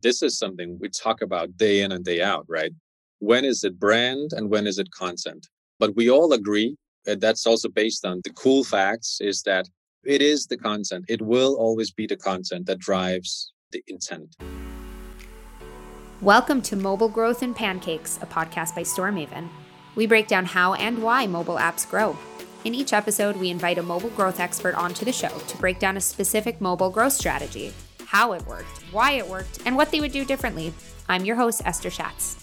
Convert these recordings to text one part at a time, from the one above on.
this is something we talk about day in and day out, right? When is it brand and when is it content? But we all agree, and that's also based on the cool facts, is that it is the content. It will always be the content that drives the intent. Welcome to Mobile Growth and Pancakes, a podcast by StoreMaven. We break down how and why mobile apps grow. In each episode, we invite a mobile growth expert onto the show to break down a specific mobile growth strategy, how it worked, why it worked, and what they would do differently. I'm your host, Esther Schatz.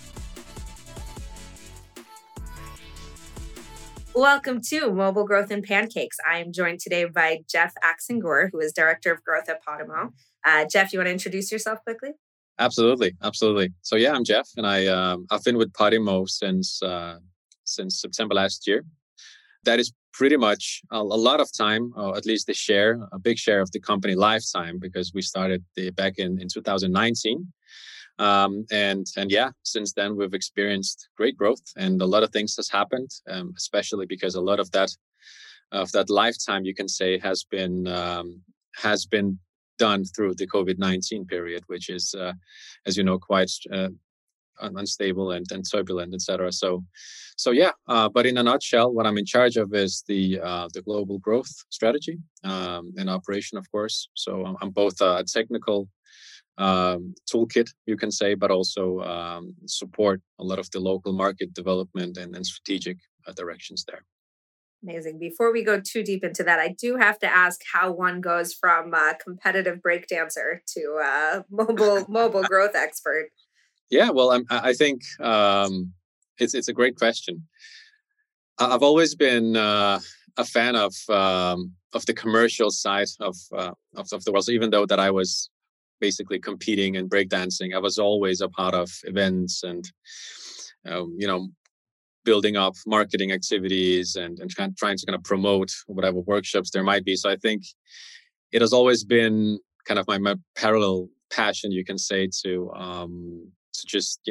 Welcome to Mobile Growth and Pancakes. I am joined today by Jeff Axengor, who is Director of Growth at Podimo. Jeff, you want to introduce yourself quickly? Absolutely. So yeah, I'm Jeff, and I've been with Podimo since September last year. That is pretty much a lot of time, or at least a big share of the company lifetime, because we started back in 2019. And yeah, since then we've experienced great growth, and a lot of things has happened, especially because a lot of that lifetime, you can say, has been done through the COVID-19 period, which is, as you know, quite unstable and turbulent, etc. So yeah. But in a nutshell, what I'm in charge of is the global growth strategy and operation, of course. So I'm both a technical toolkit, you can say, but also support a lot of the local market development and strategic directions there. Amazing. Before we go too deep into that, I do have to ask how one goes from competitive breakdancer to mobile growth expert. Yeah, well, I think it's a great question. I've always been a fan of the commercial side of the world. So even though that I was basically competing in breakdancing, I was always a part of events and building up marketing activities and trying to kind of promote whatever workshops there might be. So I think it has always been kind of my parallel passion, you can say, to just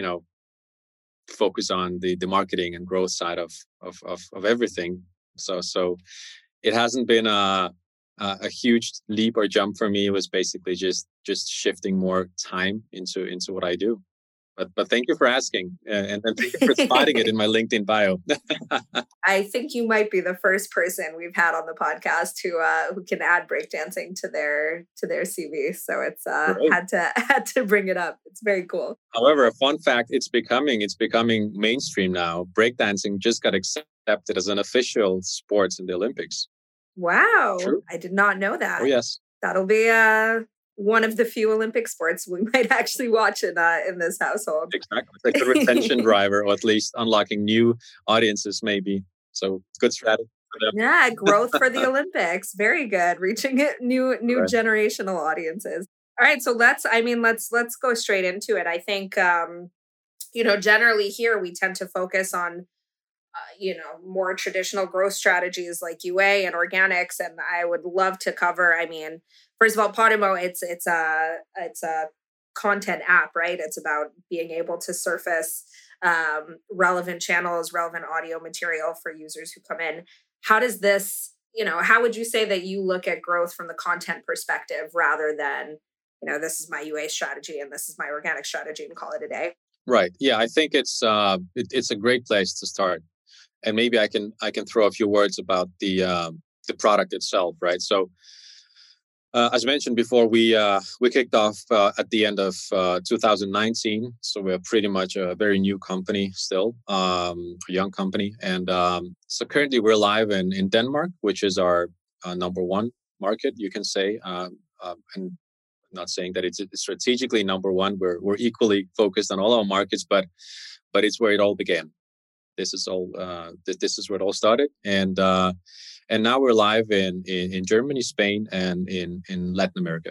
focus on the marketing and growth side of everything. So it hasn't been a huge leap or jump for me. It was basically just shifting more time into what I do. But thank you for asking, and thank you for spotting it in my LinkedIn bio. I think you might be the first person we've had on the podcast who can add breakdancing to their CV. So it's had to bring it up. It's very cool. However, a fun fact: it's becoming mainstream now. Breakdancing just got accepted as an official sport in the Olympics. Wow, True. I did not know that. Oh yes, that'll be one of the few Olympic sports we might actually watch in this household. Exactly. It's like a retention driver, or at least unlocking new audiences, maybe. So good strategy for them. Yeah, growth for the Olympics. Very good. Reaching new right. Generational audiences. All right, so let's go straight into it. I think generally here we tend to focus on more traditional growth strategies like UA and organics, and I would love to cover. First of all, Podimo, it's a content app, right? It's about being able to surface relevant channels, relevant audio material for users who come in. How does this, how would you say that you look at growth from the content perspective rather than, this is my UA strategy and this is my organic strategy and call it a day? Right. Yeah, I think it's a great place to start. And maybe I can throw a few words about the product itself, right? So, as mentioned before, we kicked off at the end of 2019. So we're pretty much a very new company still, a young company. And so currently we're live in Denmark, which is our number one market, you can say. And I'm not saying that it's strategically number one. We're equally focused on all our markets, but it's where it all began. This is all. This is where it all started, and now we're live in Germany, Spain, and in Latin America.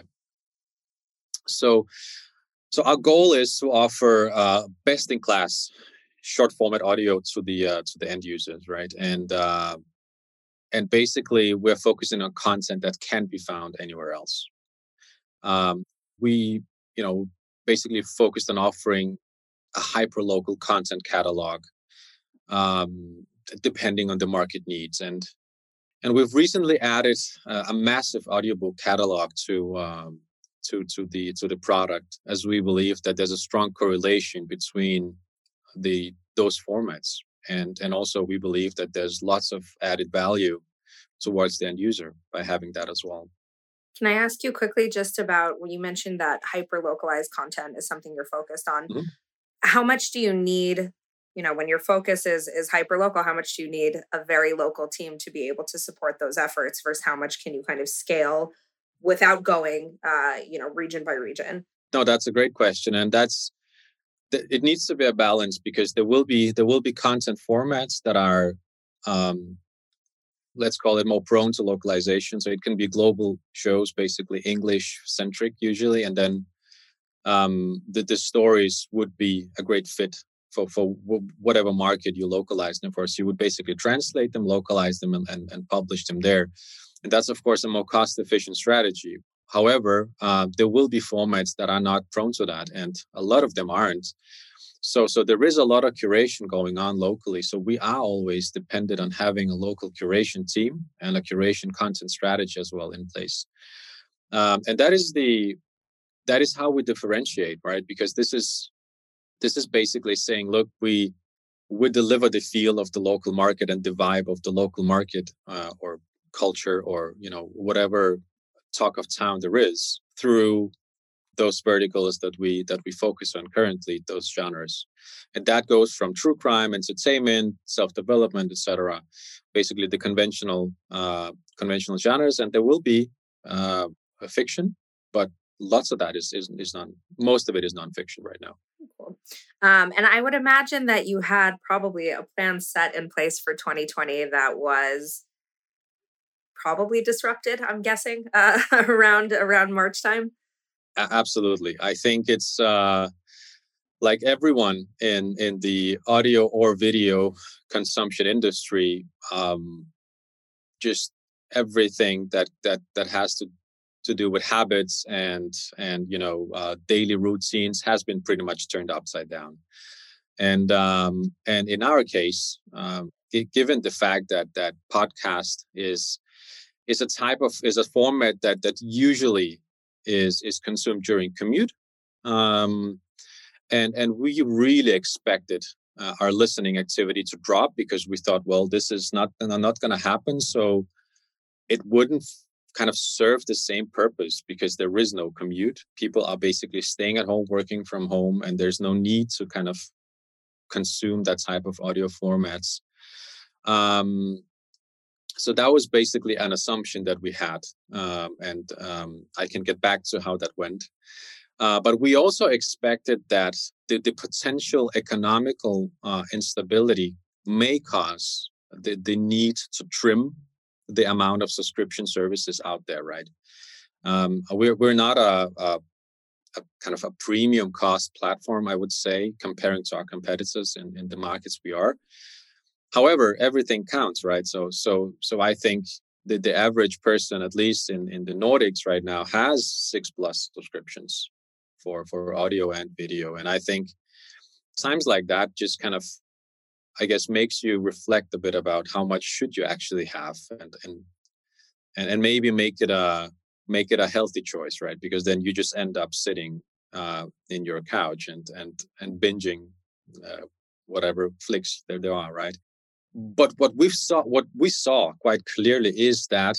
So our goal is to offer best in class short format audio to the end users, right? And basically we're focusing on content that can't be found anywhere else. We basically focused on offering a hyper local content catalog. Depending on the market needs, and we've recently added a massive audiobook catalog to to the product, as we believe that there's a strong correlation between those formats, and also we believe that there's lots of added value towards the end user by having that as well. Can I ask you quickly just about when you mentioned that hyper localized content is something you're focused on? Mhm. How much do you need, when your focus is hyper local, how much do you need a very local team to be able to support those efforts versus how much can you kind of scale without going region by region? No, that's a great question, and it needs to be a balance, because there will be content formats that are, um, let's call it, more prone to localization. So it can be global shows, basically English centric usually, and then the stories would be a great fit for whatever market you localize them for. So you would basically translate them, localize them, and publish them there. And that's, of course, a more cost efficient strategy. However, there will be formats that are not prone to that, and a lot of them aren't. So there is a lot of curation going on locally. So we are always dependent on having a local curation team and a curation content strategy as well in place. And that is how we differentiate, right? Because this is basically saying, look, we deliver the feel of the local market and the vibe of the local market, or culture, or whatever talk of town there is, through those verticals that we focus on currently, those genres. And that goes from true crime, entertainment, self-development, etc. Basically the conventional genres. And there will be a fiction, but lots of that is non most of it is nonfiction right now. Cool. And I would imagine that you had probably a plan set in place for 2020 that was probably disrupted, I'm guessing, around March time. Absolutely. I think it's like everyone in the audio or video consumption industry, just everything that has to do with habits and daily routines has been pretty much turned upside down. And in our case, given the fact that podcast is a format that usually is consumed during commute, um, and we really expected our listening activity to drop, because we thought, well, this is not going to happen, so it wouldn't kind of serve the same purpose, because there is no commute. People are basically staying at home, working from home, and there's no need to kind of consume that type of audio formats. Um, so that was basically an assumption that we had, and I can get back to how that went. But we also expected that the potential economical instability may cause the need to trim the amount of subscription services out there, right? We're not a kind of a premium cost platform, I would say, comparing to our competitors in the markets we are. However, everything counts, right? So I think the average person, at least in the Nordics right now, has 6+ subscriptions for audio and video. And I think times like that just kind of, I guess, makes you reflect a bit about how much should you actually have, and maybe make it a healthy choice, right? Because then you just end up sitting in your couch and binging whatever flicks there are, right? But what we saw quite clearly is that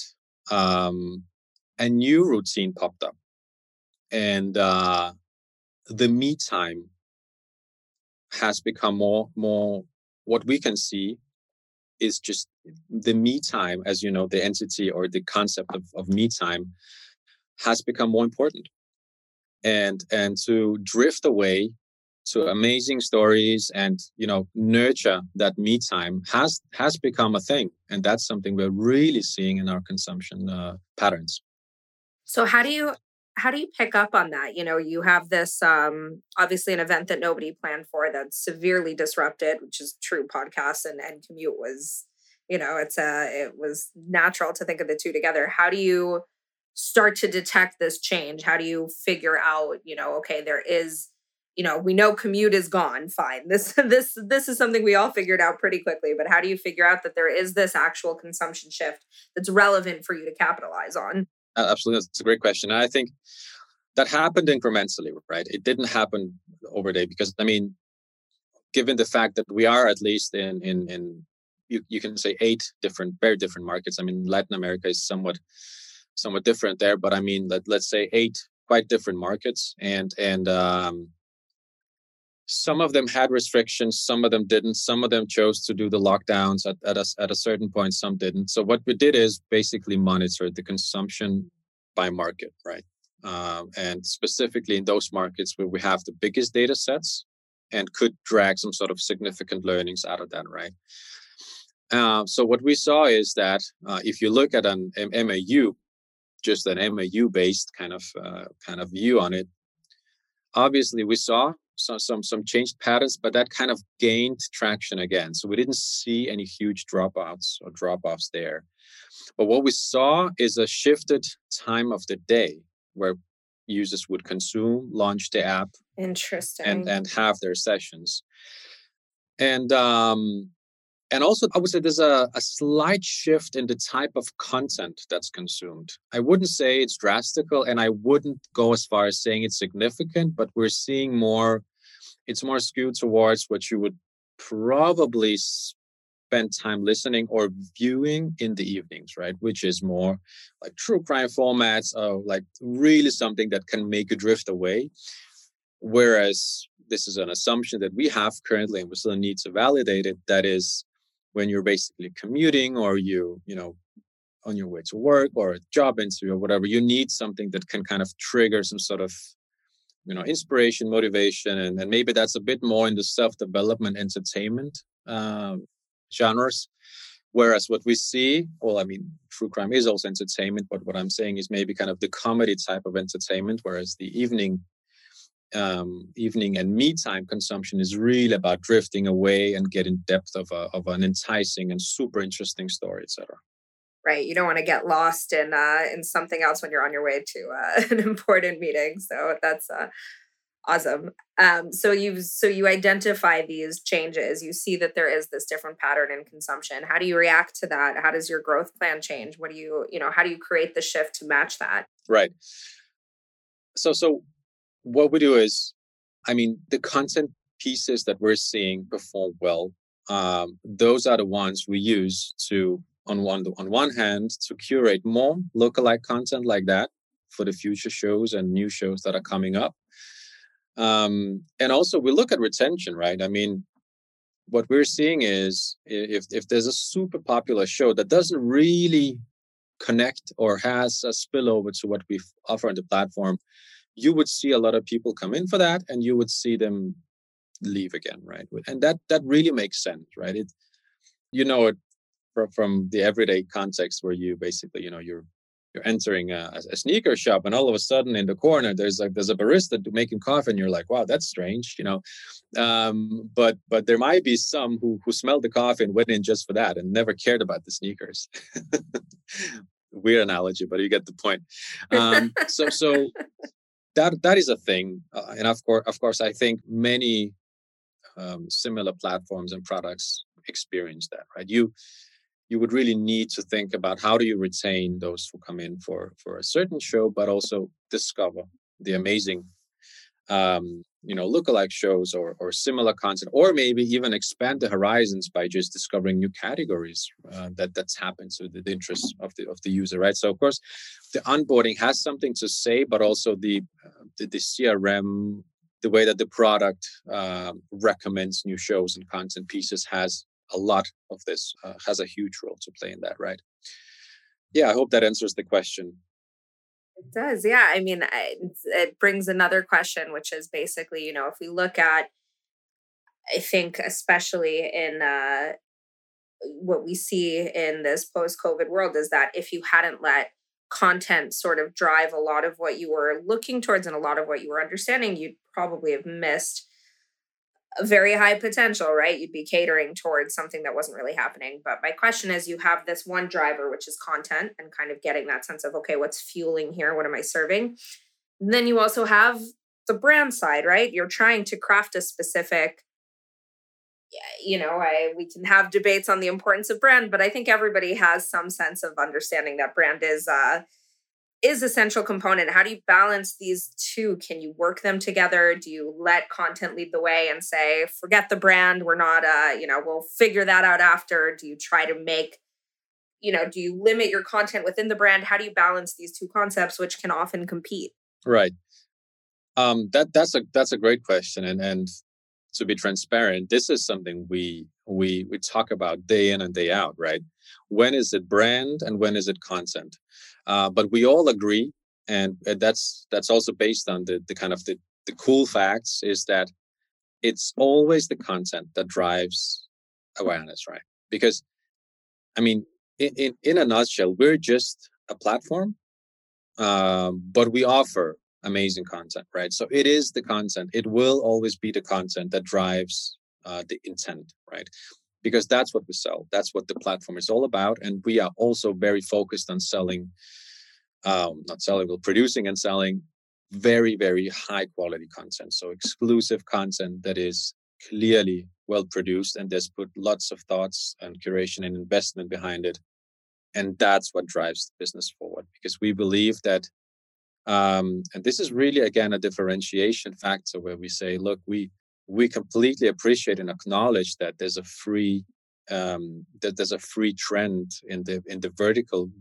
a new routine popped up, and the me time has become more. What we can see is just the me time, as you know, the entity or the concept of me time has become more important, and to drift away to amazing stories and nurture that me time has become a thing, and that's something we're really seeing in our consumption patterns. So how do you pick up on that? You have this obviously an event that nobody planned for that's severely disrupted, which is true. Podcasts and commute was, it was natural to think of the two together. How do you start to detect this change? How do you figure out, okay, there is, we know commute is gone. Fine. This is something we all figured out pretty quickly, but how do you figure out that there is this actual consumption shift that's relevant for you to capitalize on? Absolutely, that's a great question. And I think that happened incrementally, right? It didn't happen overnight because, I mean, given the fact that we are at least in you can say 8 different, very different markets. I mean, Latin America is somewhat different there, but I mean, let's say 8 quite different markets, and some of them had restrictions, some of them didn't. Some of them chose to do the lockdowns at a certain point, some didn't. So what we did is basically monitor the consumption by market, right? And specifically in those markets where we have the biggest data sets and could drag some sort of significant learnings out of that, right? So what we saw is that if you look at an MAU, just an MAU-based kind of view on it, obviously we saw some changed patterns, but that kind of gained traction again. So we didn't see any huge drop-offs there. But what we saw is a shifted time of the day where users would consume, launch the app, interesting, and have their sessions. And also, I would say there's a slight shift in the type of content that's consumed. I wouldn't say it's drastical, and I wouldn't go as far as saying it's significant, but we're seeing it's more skewed towards what you would probably spend time listening or viewing in the evenings, right? Which is more like true crime formats, or like really something that can make you drift away. Whereas this is an assumption that we have currently, and we still need to validate it, that is when you're basically commuting, or you know, on your way to work or a job interview or whatever, you need something that can kind of trigger some sort of, you know, inspiration, motivation, and maybe that's a bit more in the self-development entertainment genres. Whereas what we see, well, I mean, true crime is also entertainment, but what I'm saying is maybe kind of the comedy type of entertainment, whereas the evening and me time consumption is really about drifting away and getting depth of an enticing and super interesting story, etc. Right, you don't want to get lost in something else when you're on your way to an important meeting. So that's awesome. So you identify these changes. You see that there is this different pattern in consumption. How do you react to that? How does your growth plan change? What do you know? How do you create the shift to match that? Right. So what we do is, I mean, the content pieces that we're seeing perform well, those are the ones we use to, on one hand, to curate more lookalike content like that for the future shows and new shows that are coming up. And also we look at retention, right? I mean, what we're seeing is if there's a super popular show that doesn't really connect or has a spillover to what we offer on the platform, you would see a lot of people come in for that, and you would see them leave again, right? And that really makes sense, right? It, you know, it from the everyday context where you basically, you know, you're entering a sneaker shop, and all of a sudden in the corner there's a barista making coffee, and you're like, wow, that's strange, you know. But there might be some who smelled the coffee and went in just for that and never cared about the sneakers. Weird analogy, but you get the point. So that is a thing, and of course, I think many similar platforms and products experience that, right? You would really need to think about how do you retain those who come in for a certain show, but also discover the amazing, you know, lookalike shows or similar content, or maybe even expand the horizons by just discovering new categories that's happened to the interests of the user, right? So of course, the onboarding has something to say, but also the CRM, the way that the product recommends new shows and content pieces has a lot of this, has a huge role to play in that, right? Yeah, I hope that answers the question. It does, yeah. I mean, it brings another question, which is basically, you know, if we look at, I think, especially in what we see in this post-COVID world, is that if you hadn't let content sort of drive a lot of what you were looking towards and a lot of what you were understanding, you'd probably have missed a very high potential, right? You'd be catering towards something that wasn't really happening. But my question is, you have this one driver, which is content, and kind of getting that sense of, okay, what's fueling here? What am I serving? And then you also have the brand side, right? You're trying to craft a specific, you know, we can have debates on the importance of brand, but I think everybody has some sense of understanding that brand is is essential component. How do you balance these two? Can you work them together? Do you let content lead the way and say, forget the brand, we're not we'll figure that out after? Do you try to make, do you limit your content within the brand? How do you balance these two concepts, which can often compete? Right. That's a great question, and to be transparent, this is something we talk about day in and day out, right? When is it brand and when is it content? But we all agree, and that's also based on the kind of the cool facts, is that it's always the content that drives awareness, right? Because I mean, in a nutshell, we're just a platform, but we offer amazing content, right? So it is the content. It will always be the content that drives the intent, right? Because that's what we sell. That's what the platform is all about. And we are also very focused on selling, not selling, but producing and selling very, very high quality content. So exclusive content that is clearly well produced and there's put lots of thoughts and curation and investment behind it. And that's what drives the business forward, because we believe that and this is really, again, a differentiation factor where we say, look, we completely appreciate and acknowledge that there's a free trend in the vertical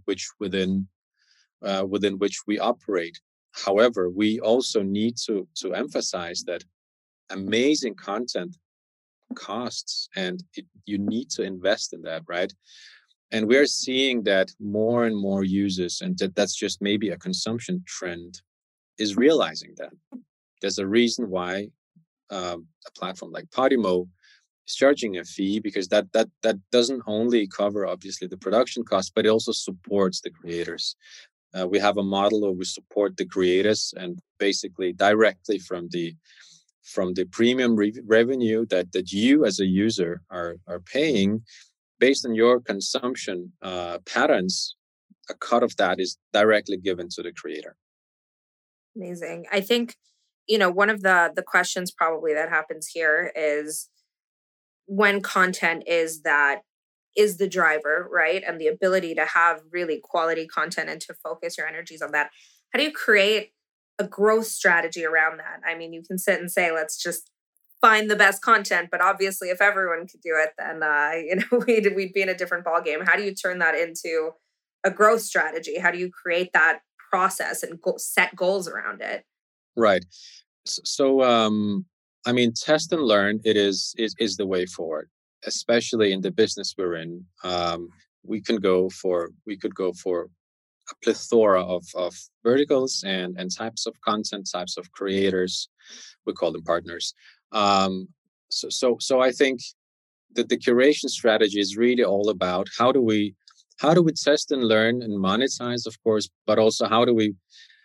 within which we operate. However, we also need to emphasize that amazing content costs, and you need to invest in that, right? And we're seeing that more and more users, and that's just maybe a consumption trend, is realizing that. There's a reason why a platform like Podimo is charging a fee, because that doesn't only cover obviously the production cost, but it also supports the creators. We have a model where we support the creators, and basically directly from the premium revenue that you as a user are paying, based on your consumption patterns, a cut of that is directly given to the creator. Amazing. I think, one of the questions probably that happens here is, when content is the driver, right? And the ability to have really quality content and to focus your energies on that. How do you create a growth strategy around that? I mean, you can sit and say, let's just find the best content, but obviously if everyone could do it, then we'd be in a different ballgame. How do you turn that into a growth strategy? How do you create that process and set goals around it? Right. So, I mean, test and learn, it is the way forward, especially in the business we're in. We could go for a plethora of verticals and types of content, types of creators. We call them partners. So I think that the curation strategy is really all about how do we test and learn and monetize, of course, but also how do we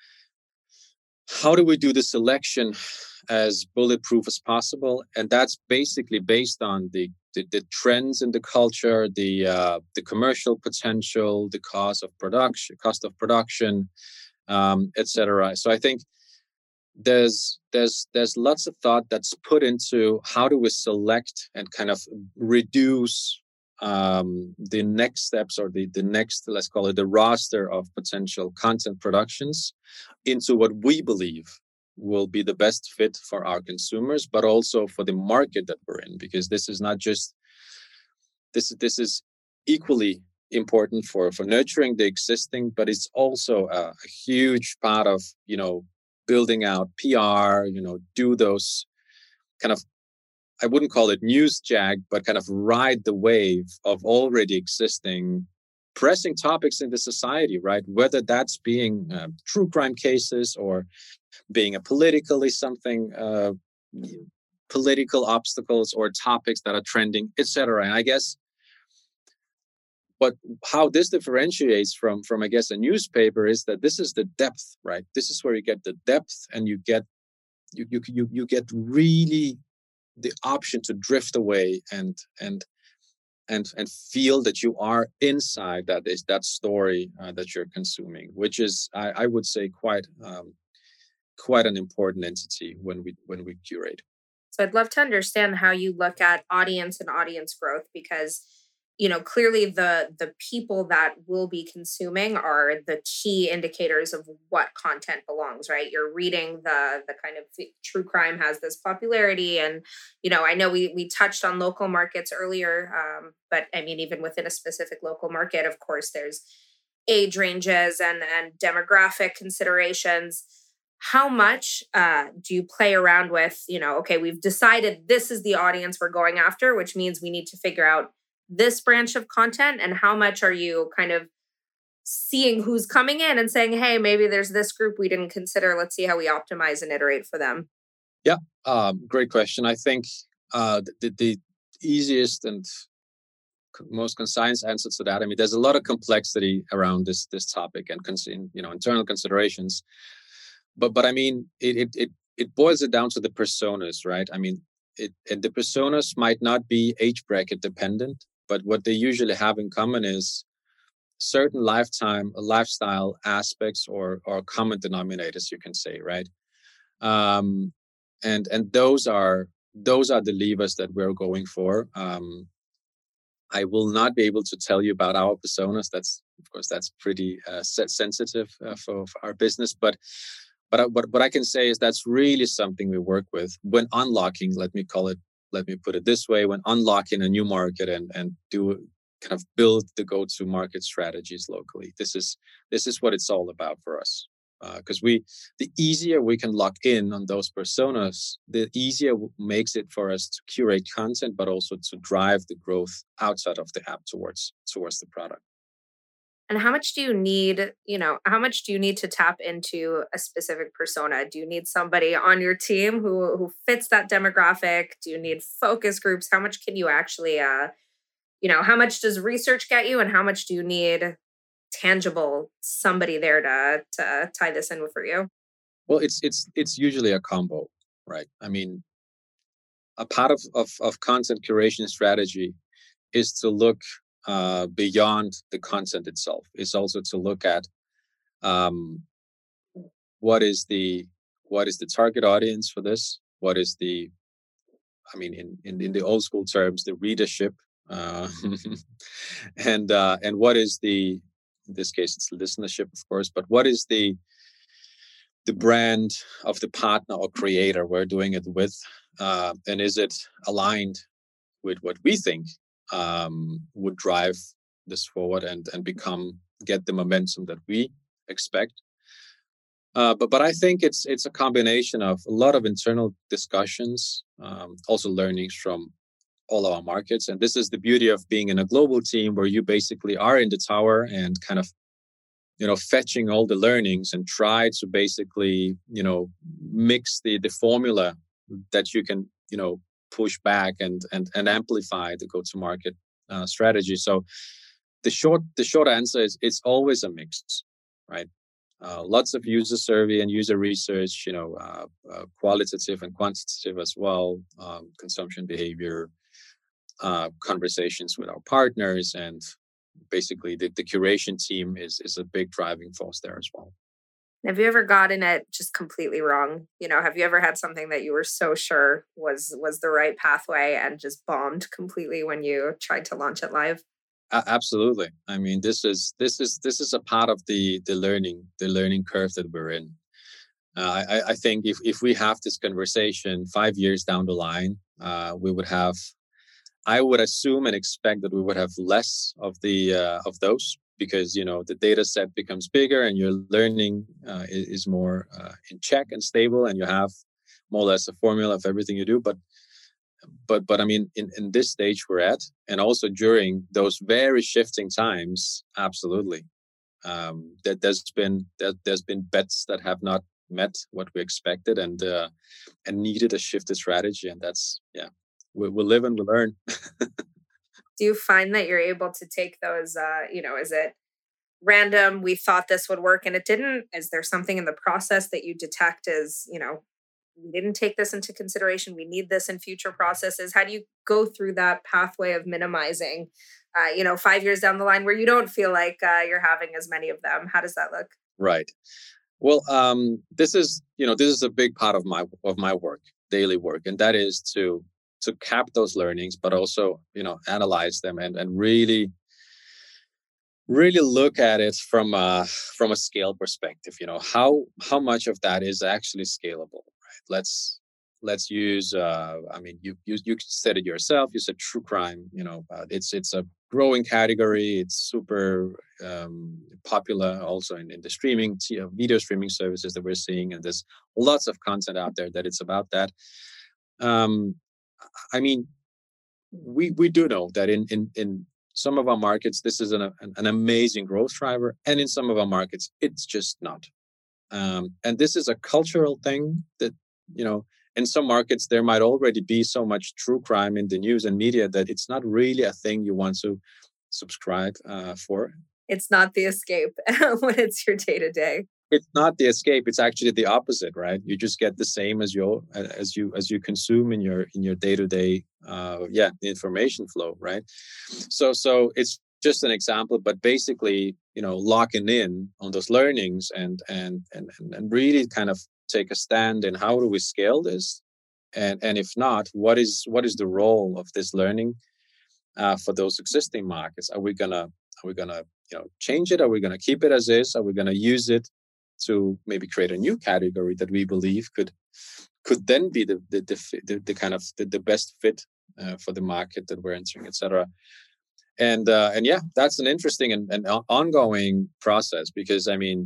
do the selection as bulletproof as possible. And that's basically based on the trends in the culture, the commercial potential, the cost of production, etc. So I think there's lots of thought that's put into how do we select and kind of reduce the next steps, or the next, let's call it, the roster of potential content productions into what we believe will be the best fit for our consumers, but also for the market that we're in, because this is not just this is equally important for nurturing the existing, but it's also a huge part of building out PR, do those kind of, I wouldn't call it news jag, but kind of ride the wave of already existing pressing topics in the society, right? Whether that's being true crime cases or being a politically something, political obstacles or topics that are trending, etc. And I guess, but how this differentiates from I guess a newspaper is that this is the depth, right? This is where you get the depth, and you get really the option to drift away and feel that you are inside that story that you're consuming, which is I would say quite an important entity when we curate. So I'd love to understand how you look at audience and audience growth, because clearly the people that will be consuming are the key indicators of what content belongs, right? You're reading the kind of true crime has this popularity, and I know we touched on local markets earlier, but I mean, even within a specific local market, of course, there's age ranges and demographic considerations. How much do you play around with, okay, we've decided this is the audience we're going after, which means we need to figure out this branch of content, and how much are you kind of seeing who's coming in and saying, hey, maybe there's this group we didn't consider, let's see how we optimize and iterate for them? Yeah, great question. I think the easiest and most concise answer to that, I mean, there's a lot of complexity around this topic and internal considerations, but I mean, it boils it down to the personas, right? I mean, and the personas might not be age bracket dependent, but what they usually have in common is certain lifestyle aspects or common denominators, you can say, right? And those are the levers that we're going for. I will not be able to tell you about our personas. That's pretty sensitive for our business. But what I can say is that's really something we work with when unlocking. Let me put it this way: when unlocking a new market and do kind of build the go-to market strategies locally. This is what it's all about for us. Because the easier we can lock in on those personas, the easier makes it for us to curate content, but also to drive the growth outside of the app towards the product. And how much do you need, how much do you need to tap into a specific persona? Do you need somebody on your team who fits that demographic? Do you need focus groups? How much can you actually, how much does research get you, and how much do you need tangible somebody there to tie this in for you? Well, it's usually a combo, right? I mean, a part of content curation strategy is to look beyond the content itself. It's also to look at what is the target audience for this? What is I mean, in the old school terms, the readership, and what is in this case it's listenership, of course, but what is the brand of the partner or creator we're doing it with, and is it aligned with what we think would drive this forward and get the momentum that we expect. But I think it's a combination of a lot of internal discussions, also learnings from all our markets. And this is the beauty of being in a global team where you basically are in the tower and kind of, fetching all the learnings and try to basically, mix the formula that you can, push back and amplify the go-to-market strategy. So the short answer is it's always a mix, right? Lots of user survey and user research, qualitative and quantitative as well, consumption behavior, conversations with our partners, and basically the curation team is a big driving force there as well. Have you ever gotten it just completely wrong? Have you ever had something that you were so sure was the right pathway and just bombed completely when you tried to launch it live? Absolutely. I mean, this is a part of the learning curve that we're in. I think if we have this conversation 5 years down the line, we would have. I would assume and expect that we would have less of those, because the data set becomes bigger and your learning is more in check and stable, and you have more or less a formula of everything you do. But I mean, in this stage we're at, and also during those very shifting times, absolutely, that there's been bets that have not met what we expected, and needed a shifted strategy, and that's we'll live and we'll learn. Do you find that you're able to take those, is it random? We thought this would work and it didn't. Is there something in the process that you detect as, we didn't take this into consideration, we need this in future processes? How do you go through that pathway of minimizing, 5 years down the line where you don't feel like you're having as many of them? How does that look? Right. Well, this is a big part of my work, daily work, and that is to to cap those learnings, but also, analyze them and really look at it from a scale perspective. How much of that is actually scalable, right? Let's use I mean, you said it yourself. You said true crime. It's a growing category. It's super popular also in the streaming video streaming services that we're seeing, and there's lots of content out there that it's about that. um I mean, we do know that in some of our markets, this is an amazing growth driver, and in some of our markets, it's just not. And this is a cultural thing that, in some markets, there might already be so much true crime in the news and media that it's not really a thing you want to subscribe for. It's not the escape when it's your day to day. It's not the escape. It's actually the opposite, right? You just get the same as you consume in your day to day, information flow, right? So it's just an example, but basically, locking in on those learnings and really kind of take a stand in how do we scale this, and if not, what is the role of this learning for those existing markets? Are we gonna change it? Are we gonna keep it as is? Are we gonna use it to maybe create a new category that we believe could then be the kind of the best fit for the market that we're entering, etc. And yeah, that's an interesting and ongoing process, because I mean,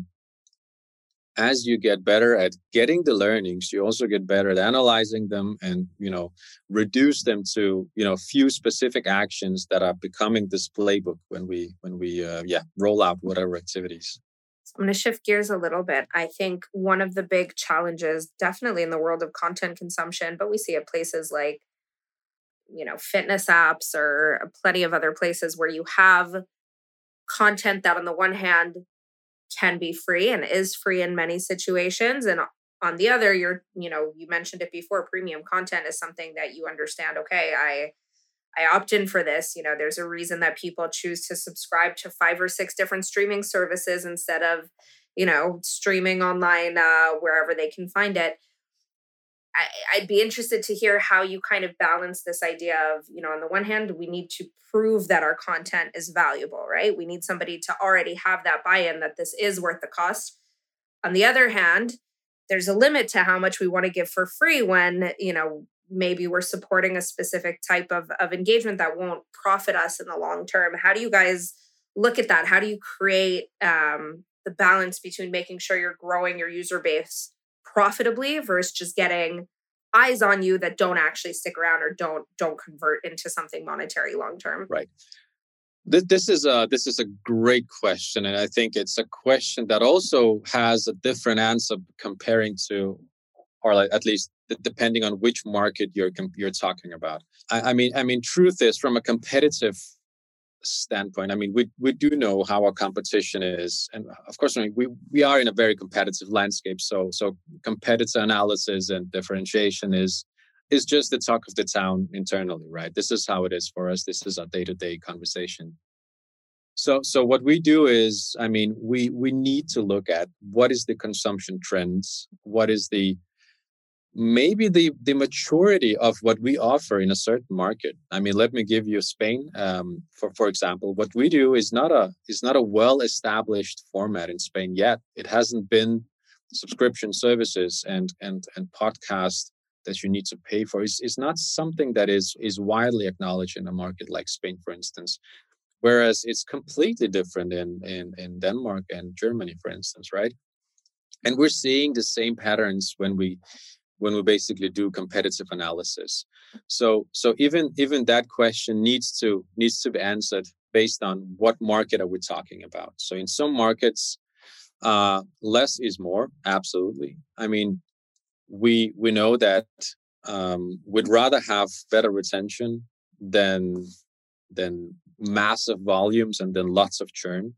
as you get better at getting the learnings, you also get better at analyzing them and reduce them to few specific actions that are becoming this playbook when we roll out whatever activities. So I'm going to shift gears a little bit. I think one of the big challenges, definitely in the world of content consumption, but we see it places like, fitness apps or plenty of other places where you have content that on the one hand can be free and is free in many situations. And on the other, you mentioned it before, premium content is something that you understand. Okay, I opt in for this. There's a reason that people choose to subscribe to 5 or 6 different streaming services instead of, streaming online wherever they can find it. I'd be interested to hear how you kind of balance this idea of, on the one hand, we need to prove that our content is valuable, right? We need somebody to already have that buy-in that this is worth the cost. On the other hand, there's a limit to how much we want to give for free when, maybe we're supporting a specific type of engagement that won't profit us in the long term. How do you guys look at that? How do you create the balance between making sure you're growing your user base profitably versus just getting eyes on you that don't actually stick around or don't convert into something monetary long term? Right. This is a great question, and I think it's a question that also has a different answer comparing to, or like at least depending on which market you're talking about. I mean, truth is, from a competitive standpoint, I mean, we do know how our competition is, and of course, I mean, we are in a very competitive landscape. So competitor analysis and differentiation is just the talk of the town internally, right? This is how it is for us. This is our day-to-day conversation. So what we do is, I mean, we need to look at what is the consumption trends, what is maybe the maturity of what we offer in a certain market. I mean, let me give you Spain, for example. What we do is not a well-established format in Spain yet. It hasn't been subscription services and podcast that you need to pay for. Is not something that is widely acknowledged in a market like Spain, for instance. Whereas it's completely different in Denmark and Germany, for instance, right? And we're seeing the same patterns when we basically do competitive analysis. So even that question needs to be answered based on what market are we talking about. So in some markets, less is more. Absolutely. I mean, we know that we'd rather have better retention than massive volumes and then lots of churn.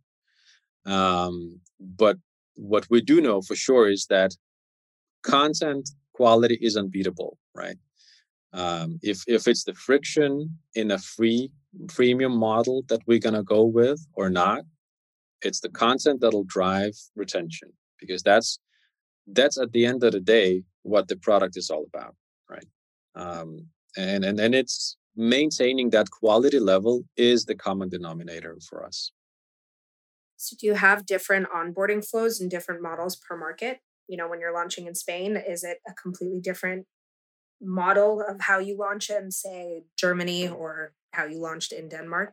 But what we do know for sure is that content quality is unbeatable, right? If it's the friction in a free premium model that we're gonna go with or not, it's the content that'll drive retention, because that's at the end of the day what the product is all about, right? And it's maintaining that quality level is the common denominator for us. So do you have different onboarding flows and different models per market? When you're launching in Spain, is it a completely different model of how you launch in, say, Germany, or how you launched in Denmark?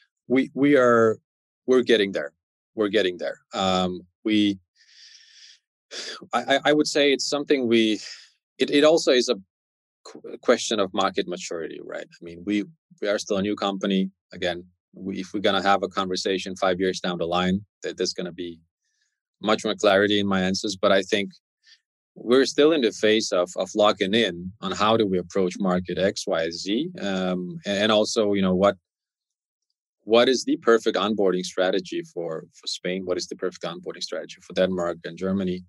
We're getting there. We're getting there. We I would say it's something it also is a question of market maturity, right? I mean, we are still a new company. Again, if we're going to have a conversation 5 years down the line, that there's going to be much more clarity in my answers. But I think we're still in the phase of locking in on how do we approach market X, Y, Z, and also, what is the perfect onboarding strategy for Spain? What is the perfect onboarding strategy for Denmark and Germany?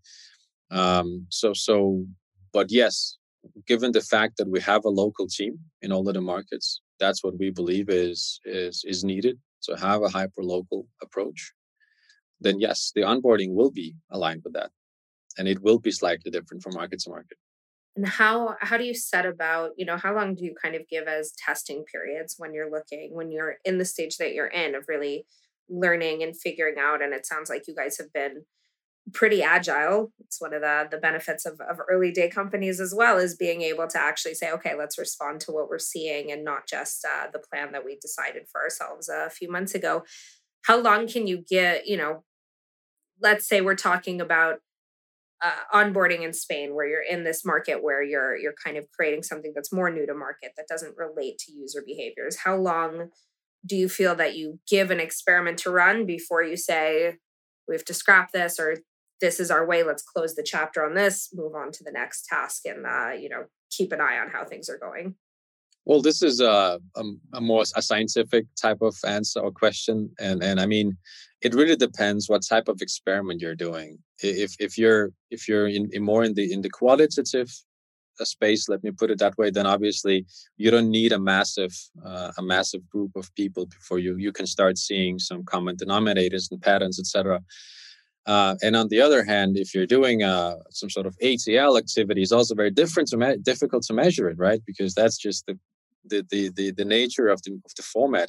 But yes, given the fact that we have a local team in all of the markets, that's what we believe is needed to have a hyper local approach. Then yes, the onboarding will be aligned with that, and it will be slightly different from market to market. And how do you set about, how long do you kind of give as testing periods when you're in the stage that you're in of really learning and figuring out? And it sounds like you guys have been pretty agile. It's one of the benefits of early day companies as well, is being able to actually say, okay, let's respond to what we're seeing and not just the plan that we decided for ourselves a few months ago. How long can you get, let's say we're talking about onboarding in Spain, where you're in this market where you're kind of creating something that's more new to market that doesn't relate to user behaviors. How long do you feel that you give an experiment to run before you say we have to scrap this, or this is our way, let's close the chapter on this, move on to the next task, and keep an eye on how things are going? Well, this is a more scientific type of answer or question, and I mean, it really depends what type of experiment you're doing. If you're more in the qualitative space, let me put it that way, then obviously you don't need a massive group of people before you can start seeing some common denominators and patterns, etc. And on the other hand, if you're doing some sort of ATL activity, it's also very difficult to measure it, right? Because that's just the nature of the format.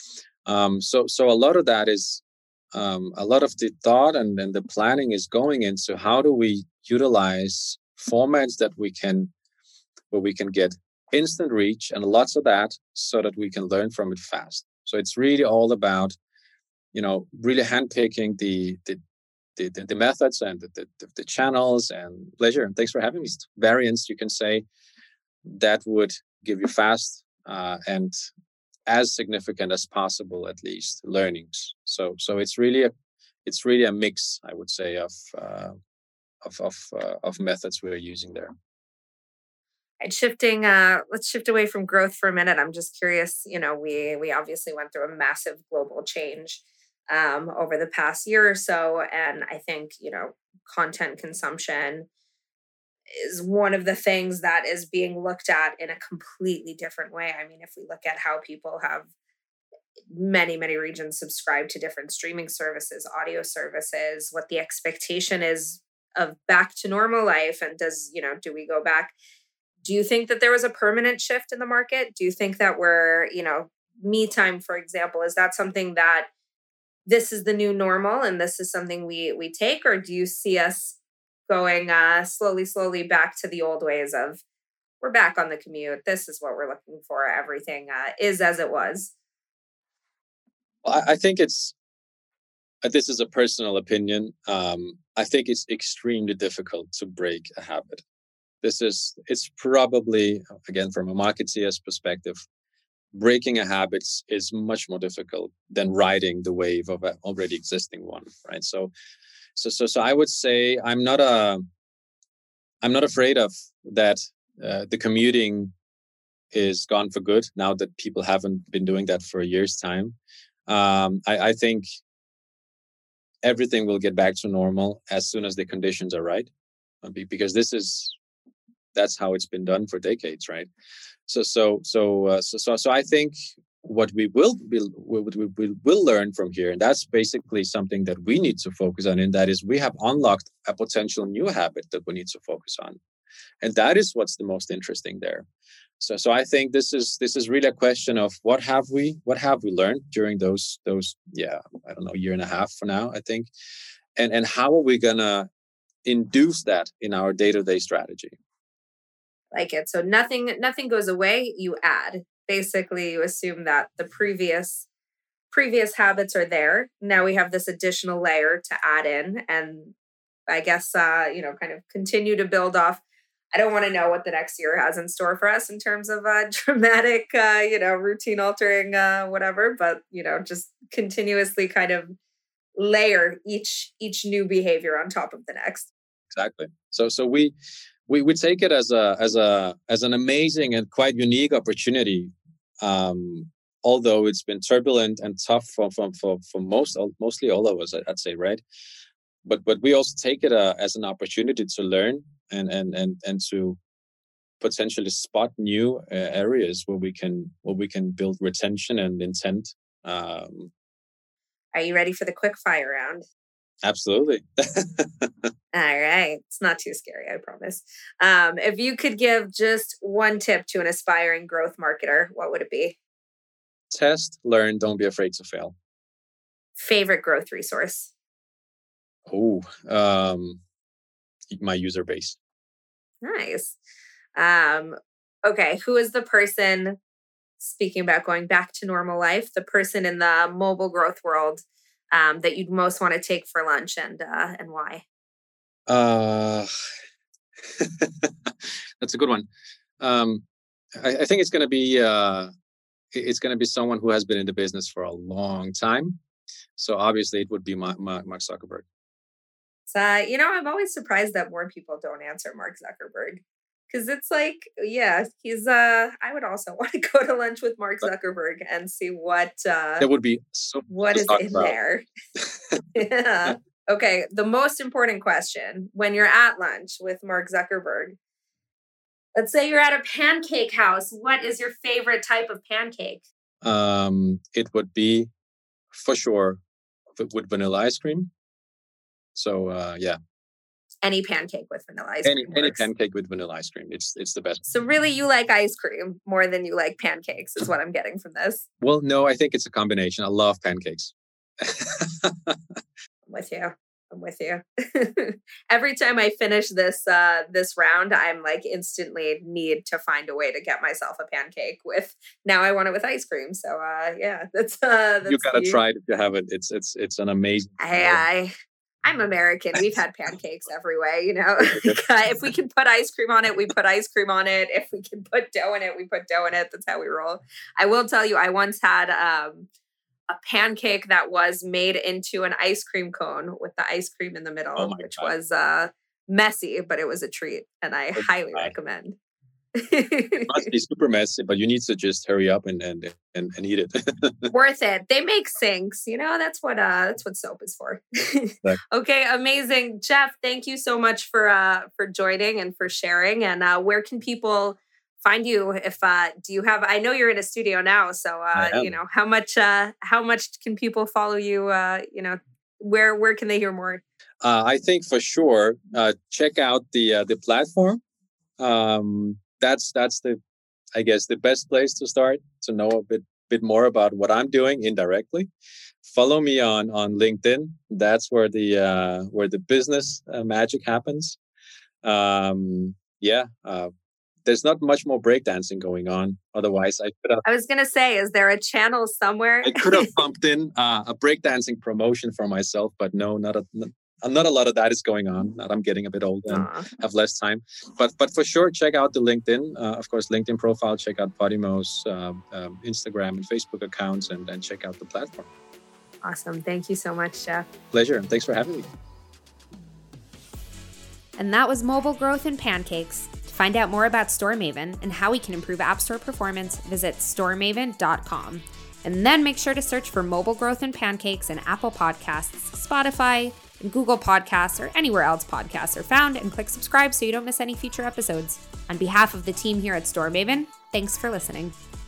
So a lot of that is a lot of the thought and the planning is going into how do we utilize formats where we can get instant reach and lots of that, so that we can learn from it fast. So it's really all about really handpicking the methods and the channels and pleasure. And thanks for having me. Variants, you can say, that would give you fast and as significant as possible, at least, learnings. So it's really a mix, I would say, of methods we're using there. And let's shift away from growth for a minute. I'm just curious. We obviously went through a massive global change over the past year or so, and I think content consumption is one of the things that is being looked at in a completely different way. I mean, if we look at how people have many, many regions subscribe to different streaming services, audio services, what the expectation is of back to normal life, and do we go back? Do you think that there was a permanent shift in the market? Do you think that we're, me time, for example, is that something that this is the new normal and this is something we take, or do you see us going slowly back to the old ways of we're back on the commute, this is what we're looking for, everything is as it was? Well, I think this is a personal opinion. I think it's extremely difficult to break a habit. It's probably, again, from a marketeer's perspective, breaking a habit is much more difficult than riding the wave of an already existing one, right? So I would say I'm not afraid of that. The commuting is gone for good now that people haven't been doing that for a year's time. I think everything will get back to normal as soon as the conditions are right, because that's how it's been done for decades, right? So I think what we will learn from here, and that's basically something that we need to focus on, and that is we have unlocked a potential new habit that we need to focus on, and that is what's the most interesting there. So I think this is really a question of what have we learned during those I don't know, year and a half for now, I think, and how are we gonna induce that in our day-to-day strategy. Like it. So nothing goes away, you add. Basically, you assume that the previous habits are there. Now we have this additional layer to add in, and I guess kind of continue to build off. I don't want to know what the next year has in store for us in terms of dramatic routine altering whatever, but just continuously kind of layer each new behavior on top of the next. Exactly. So we take it as an amazing and quite unique opportunity. Although it's been turbulent and tough for mostly all of us, I'd say, right? But we also take it as an opportunity to learn and to potentially spot new areas where we can build retention and intent. Are you ready for the quick fire round? Absolutely. All right. It's not too scary, I promise. If you could give just one tip to an aspiring growth marketer, what would it be? Test, learn, don't be afraid to fail. Favorite growth resource? Oh, my user base. Nice. Okay. Who is the person, speaking about going back to normal life, the person in the mobile growth world that you'd most want to take for lunch and why? That's a good one. I think it's going to be someone who has been in the business for a long time. So obviously it would be Mark Zuckerberg. So, I'm always surprised that more people don't answer Mark Zuckerberg. Because it's like, yeah, he's, I would also want to go to lunch with Mark Zuckerberg and see what... that would be so... What is in there? Yeah. Okay, the most important question, when you're at lunch with Mark Zuckerberg, let's say you're at a pancake house, what is your favorite type of pancake? It would be, for sure, with vanilla ice cream. So, yeah. Any pancake with vanilla ice cream. Any pancake with vanilla ice cream. It's the best. So really you like ice cream more than you like pancakes is what I'm getting from this. Well, no, I think it's a combination. I love pancakes. I'm with you. Every time I finish this round, I'm like instantly need to find a way to get myself a pancake with. Now I want it with ice cream. So yeah, that's you gotta try it if you haven't. It's an amazing. I'm American. We've had pancakes every way, If we can put ice cream on it, we put ice cream on it. If we can put dough in it, we put dough in it. That's how we roll. I will tell you, I once had a pancake that was made into an ice cream cone with the ice cream in the middle, which was messy, but it was a treat. And I highly recommend. It must be super messy, but you need to just hurry up and eat it. Worth it. They make sinks, that's what soap is for. Exactly. Okay, amazing. Jeff, thank you so much for joining and for sharing. And where can people find you if do you have, I know you're in a studio now, so how much can people follow you? Where can they hear more? I think for sure check out the platform. That's the best place to start to know a bit more about what I'm doing indirectly. Follow me on LinkedIn. That's where the business magic happens. There's not much more breakdancing going on. Otherwise, I was going to say, is there a channel somewhere? I could have pumped in a breakdancing promotion for myself, but no, not a lot of that is going on. Now I'm getting a bit older and have less time. But for sure, check out the LinkedIn, of course, LinkedIn profile. Check out Podimo's Instagram and Facebook accounts, and check out the platform. Awesome. Thank you so much, Jeff. Pleasure. And thanks for having me. And that was Mobile Growth and Pancakes. To find out more about StoreMaven and how we can improve App Store performance, visit storemaven.com. And then make sure to search for Mobile Growth and Pancakes in Apple Podcasts, Spotify, and Google Podcasts, or anywhere else podcasts are found, and click subscribe so you don't miss any future episodes. On behalf of the team here at StoreMaven, thanks for listening.